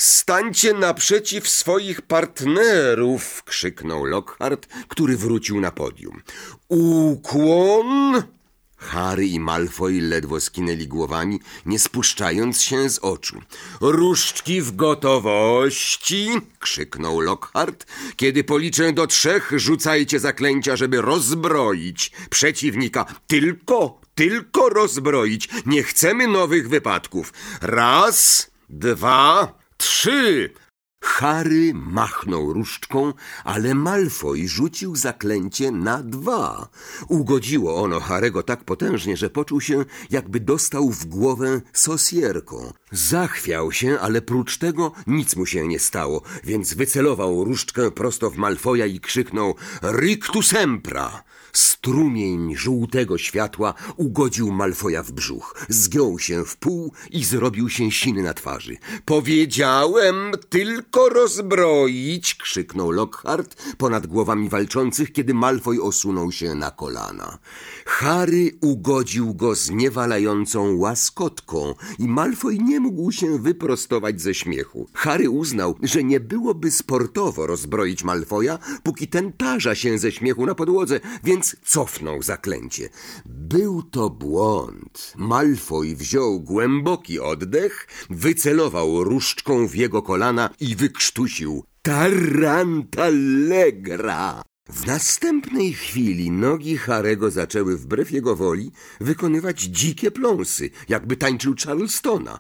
Stańcie naprzeciw swoich partnerów, krzyknął Lockhart, który wrócił na podium. Ukłon! Harry i Malfoy ledwo skinęli głowami, nie spuszczając się z oczu. Różdżki w gotowości, krzyknął Lockhart. Kiedy policzę do 3, rzucajcie zaklęcia, żeby rozbroić przeciwnika. Tylko rozbroić. Nie chcemy nowych wypadków. 1, 2, 3. Harry machnął różdżką, ale Malfoy rzucił zaklęcie na 2. Ugodziło ono Harry'ego tak potężnie, że poczuł się, jakby dostał w głowę sosierką. Zachwiał się, ale prócz tego nic mu się nie stało, więc wycelował różdżkę prosto w Malfoya i krzyknął Rictus Sempra! Strumień żółtego światła ugodził Malfoya w brzuch. Zgiął się w pół i zrobił się siny na twarzy. Powiedziałem tylko rozbroić, krzyknął Lockhart ponad głowami walczących, kiedy Malfoy osunął się na kolana. Harry ugodził go zniewalającą łaskotką i Malfoy nie mógł się wyprostować ze śmiechu. Harry uznał, że nie byłoby sportowo rozbroić Malfoya, póki ten tarza się ze śmiechu na podłodze, więc cofnął zaklęcie. Był to błąd. Malfoy wziął głęboki oddech, wycelował różdżką w jego kolana i wykrztusił Tarantallegra. W następnej chwili nogi Harry'ego zaczęły wbrew jego woli wykonywać dzikie pląsy, jakby tańczył Charlestona.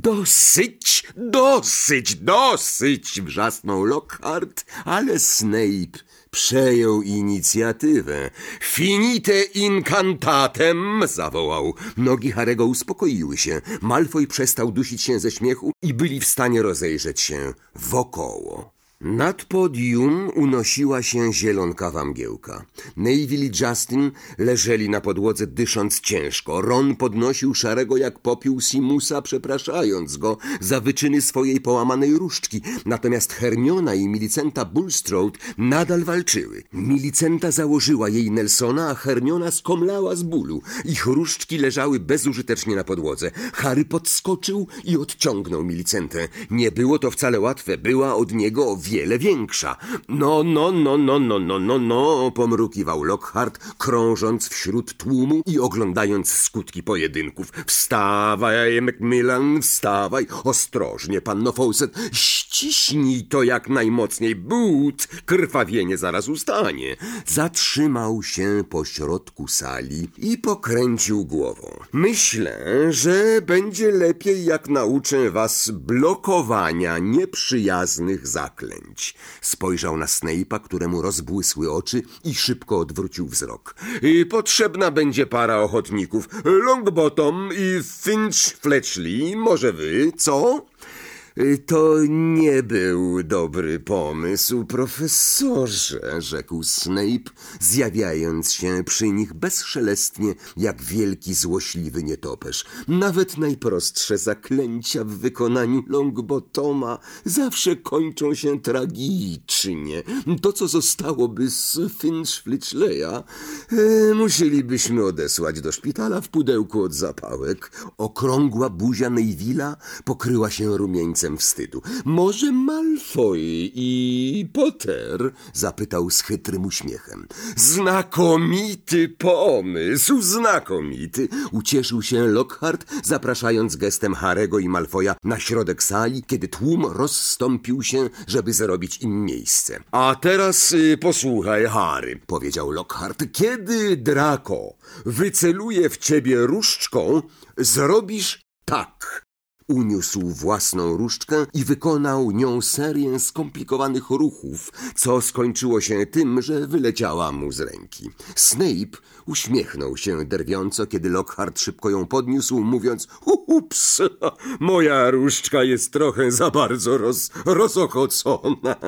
Dosyć! Wrzasnął Lockhart, ale Snape przejął inicjatywę. Finite incantatem, zawołał. Nogi Harry'ego uspokoiły się. Malfoy przestał dusić się ze śmiechu i byli w stanie rozejrzeć się wokoło. Nad podium unosiła się zielonkawa mgiełka. Neville i Justin leżeli na podłodze, dysząc ciężko. Ron podnosił Szarego jak popiół Simusa, przepraszając go za wyczyny swojej połamanej różdżki. Natomiast Hermiona i Millicenta Bulstrode nadal walczyły. Millicenta założyła jej Nelsona, a Hermiona skomlała z bólu. Ich różdżki leżały bezużytecznie na podłodze. Harry podskoczył i odciągnął Millicentę. Nie było to wcale łatwe. Była od niego o wiele większa. No, pomrukiwał Lockhart, krążąc wśród tłumu i oglądając skutki pojedynków. Wstawaj, Macmillan, wstawaj. Ostrożnie, panno Fawcett, ściśnij to jak najmocniej. But, krwawienie zaraz ustanie. Zatrzymał się pośrodku sali i pokręcił głową. Myślę, że będzie lepiej, jak nauczę was blokowania nieprzyjaznych zaklęć. Spojrzał na Snape'a, któremu rozbłysły oczy i szybko odwrócił wzrok. Potrzebna będzie para ochotników. Longbottom i Finch Fletchley. Może wy, co? To nie był dobry pomysł, profesorze, rzekł Snape, zjawiając się przy nich bezszelestnie jak wielki złośliwy nietoperz. Nawet najprostsze zaklęcia w wykonaniu Longbottoma zawsze kończą się tragicznie. To, co zostałoby z Finch Fletchleya, musielibyśmy odesłać do szpitala w pudełku od zapałek. Okrągła buzia Neville'a pokryła się rumieńcem wstydu. Może Malfoy i Potter? Zapytał z chytrym uśmiechem. Znakomity pomysł, znakomity. Ucieszył się Lockhart, zapraszając gestem Harry'ego i Malfoya na środek sali, kiedy tłum rozstąpił się, żeby zrobić im miejsce. A teraz posłuchaj, Harry, powiedział Lockhart. Kiedy Draco wyceluje w ciebie różdżką, zrobisz tak. Uniósł własną różdżkę i wykonał nią serię skomplikowanych ruchów, co skończyło się tym, że wyleciała mu z ręki. Snape uśmiechnął się drwiąco, kiedy Lockhart szybko ją podniósł, mówiąc: ups, moja różdżka jest trochę za bardzo rozochocona.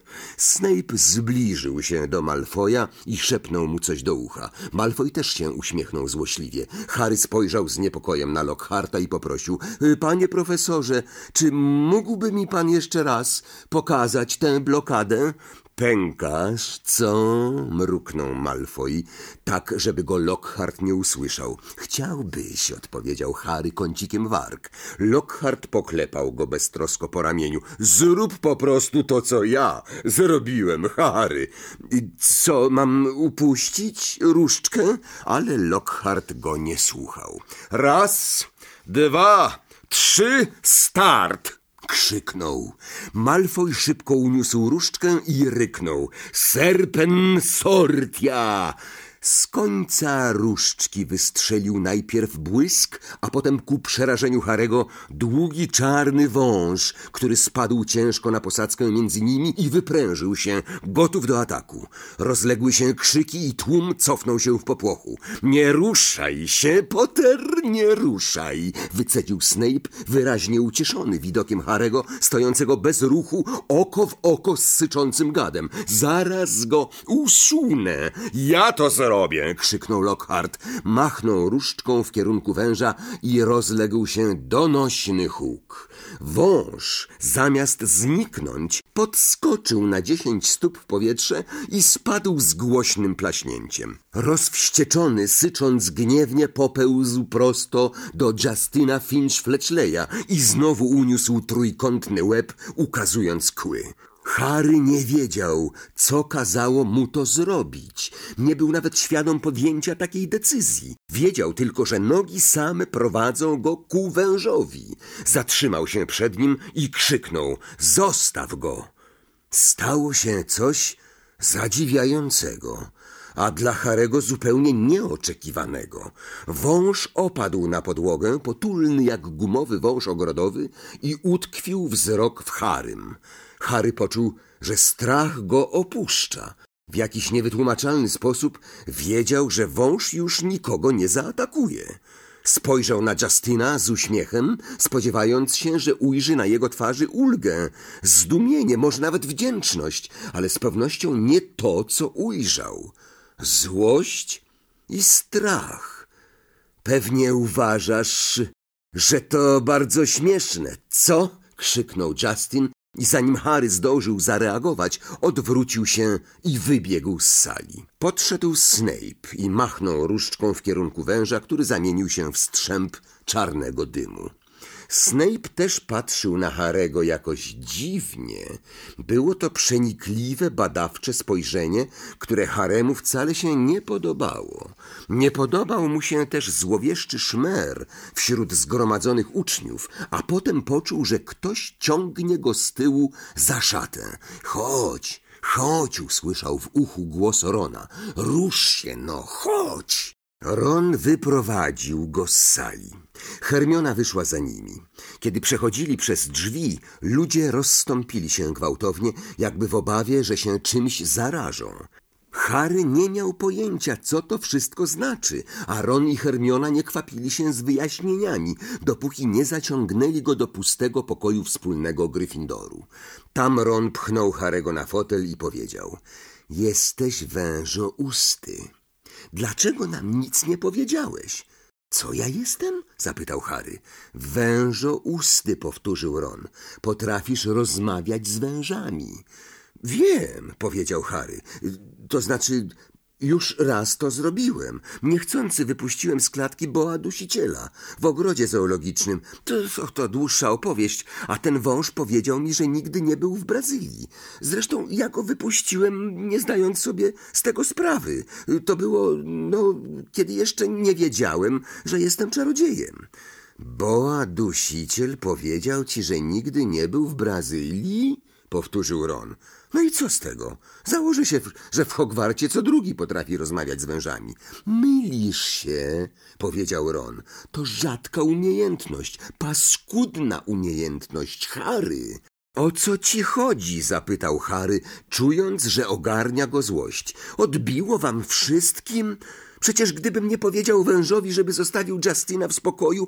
Snape zbliżył się do Malfoya i szepnął mu coś do ucha. Malfoy też się uśmiechnął złośliwie. Harry spojrzał z niepokojem na Lockharta i poprosił: panie profesorze, czy mógłby mi pan jeszcze raz pokazać tę blokadę? Pękasz, co? Mruknął Malfoy, tak, żeby go Lockhart nie usłyszał. Chciałbyś, odpowiedział Harry kącikiem warg. Lockhart poklepał go beztrosko po ramieniu. Zrób po prostu to, co ja zrobiłem, Harry. Co, mam upuścić różdżkę? Ale Lockhart go nie słuchał. 1, 2, 3, start! Krzyknął. Malfoy szybko uniósł różdżkę i ryknął. Serpen sortia! Z końca różdżki wystrzelił najpierw błysk, a potem ku przerażeniu Harego długi czarny wąż, który spadł ciężko na posadzkę między nimi i wyprężył się, gotów do ataku. Rozległy się krzyki i tłum cofnął się w popłochu. Nie ruszaj się, Potter, nie ruszaj! Wycedził Snape, wyraźnie ucieszony widokiem Harego, stojącego bez ruchu, oko w oko z syczącym gadem. Zaraz go usunę! Ja to zrobię! Krzyknął Lockhart, machnął różdżką w kierunku węża i rozległ się donośny huk. Wąż, zamiast zniknąć, podskoczył na 10 stóp w powietrze i spadł z głośnym plaśnięciem. Rozwścieczony, sycząc gniewnie, popełzł prosto do Justina Finch-Fletchleya i znowu uniósł trójkątny łeb, ukazując kły. Harry nie wiedział, co kazało mu to zrobić. Nie był nawet świadom podjęcia takiej decyzji. Wiedział tylko, że nogi same prowadzą go ku wężowi. Zatrzymał się przed nim i krzyknął: zostaw go! Stało się coś zadziwiającego, a dla Harego zupełnie nieoczekiwanego. Wąż opadł na podłogę, potulny jak gumowy wąż ogrodowy, i utkwił wzrok w Harrym. Harry poczuł, że strach go opuszcza. W jakiś niewytłumaczalny sposób wiedział, że wąż już nikogo nie zaatakuje. Spojrzał na Justina z uśmiechem, spodziewając się, że ujrzy na jego twarzy ulgę, zdumienie, może nawet wdzięczność, ale z pewnością nie to, co ujrzał. Złość i strach. Pewnie uważasz, że to bardzo śmieszne, co? Krzyknął Justin i zanim Harry zdążył zareagować, odwrócił się i wybiegł z sali. Podszedł Snape i machnął różdżką w kierunku węża, który zamienił się w strzęp czarnego dymu. Snape też patrzył na Harego jakoś dziwnie. Było to przenikliwe, badawcze spojrzenie, które Haremu wcale się nie podobało. Nie podobał mu się też złowieszczy szmer wśród zgromadzonych uczniów, a potem poczuł, że ktoś ciągnie go z tyłu za szatę. Chodź, chodź, usłyszał w uchu głos Rona. Rusz się, no, chodź! Ron wyprowadził go z sali. Hermiona wyszła za nimi. Kiedy przechodzili przez drzwi, ludzie rozstąpili się gwałtownie, jakby w obawie, że się czymś zarażą. Harry nie miał pojęcia, co to wszystko znaczy, a Ron i Hermiona nie kwapili się z wyjaśnieniami, dopóki nie zaciągnęli go do pustego pokoju wspólnego Gryffindoru. Tam Ron pchnął Harego na fotel i powiedział: jesteś wężousty. Dlaczego nam nic nie powiedziałeś? Co ja jestem? Zapytał Harry. Wężousty, powtórzył Ron. Potrafisz rozmawiać z wężami. Wiem, powiedział Harry. To znaczy, już raz to zrobiłem. Niechcący wypuściłem z klatki boa dusiciela w ogrodzie zoologicznym. To dłuższa opowieść, a ten wąż powiedział mi, że nigdy nie był w Brazylii. Zresztą ja go wypuściłem, nie zdając sobie z tego sprawy. To było, kiedy jeszcze nie wiedziałem, że jestem czarodziejem. Boa dusiciel powiedział ci, że nigdy nie był w Brazylii? Powtórzył Ron. No i co z tego? Założę się, że w Hogwarcie co drugi potrafi rozmawiać z wężami. Mylisz się, powiedział Ron. To rzadka umiejętność, paskudna umiejętność, Harry. O co ci chodzi? Zapytał Harry, czując, że ogarnia go złość. Odbiło wam wszystkim? Przecież gdybym nie powiedział wężowi, żeby zostawił Justina w spokoju...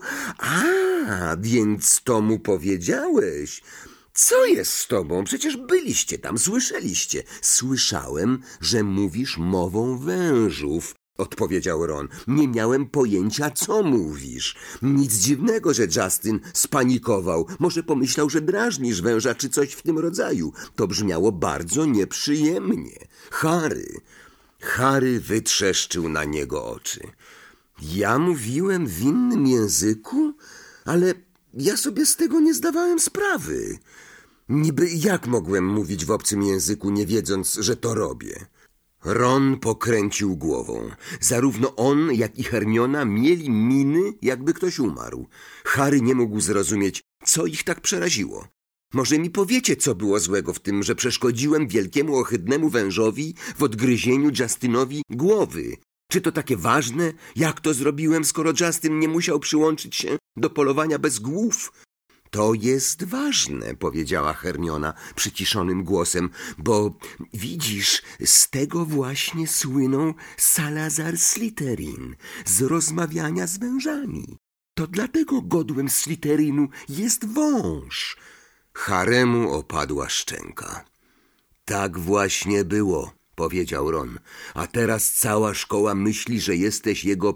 A, więc to mu powiedziałeś... Co jest z tobą? Przecież byliście tam, słyszeliście. Słyszałem, że mówisz mową wężów. odpowiedział Ron. Nie miałem pojęcia, co mówisz. Nic dziwnego, że Justin spanikował. Może pomyślał, że drażnisz węża, czy coś w tym rodzaju. To brzmiało bardzo nieprzyjemnie. Harry wytrzeszczył na niego oczy. Ja mówiłem w innym języku? Ale ja sobie z tego nie zdawałem sprawy. Niby jak mogłem mówić w obcym języku, nie wiedząc, że to robię? Ron pokręcił głową. Zarówno on, jak i Hermiona mieli miny, jakby ktoś umarł. Harry nie mógł zrozumieć, co ich tak przeraziło. Może mi powiecie, co było złego w tym, że przeszkodziłem wielkiemu ohydnemu wężowi w odgryzieniu Justinowi głowy? Czy to takie ważne, jak to zrobiłem, skoro Justin nie musiał przyłączyć się do polowania bez głów? To jest ważne, powiedziała Hermiona przyciszonym głosem, bo widzisz, z tego właśnie słynął Salazar Slytherin, z rozmawiania z wężami. To dlatego godłem Slytherinu jest wąż. Haremu opadła szczęka. Tak właśnie było, powiedział Ron, a teraz cała szkoła myśli, że jesteś jego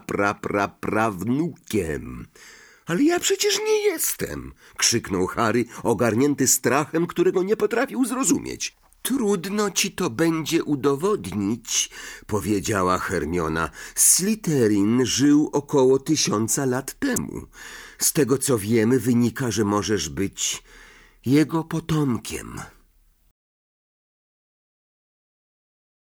prawnukiem. Ale ja przecież nie jestem, krzyknął Harry, ogarnięty strachem, którego nie potrafił zrozumieć. Trudno ci to będzie udowodnić, powiedziała Hermiona. Slytherin żył około 1000 lat temu. Z tego co wiemy, wynika, że możesz być jego potomkiem.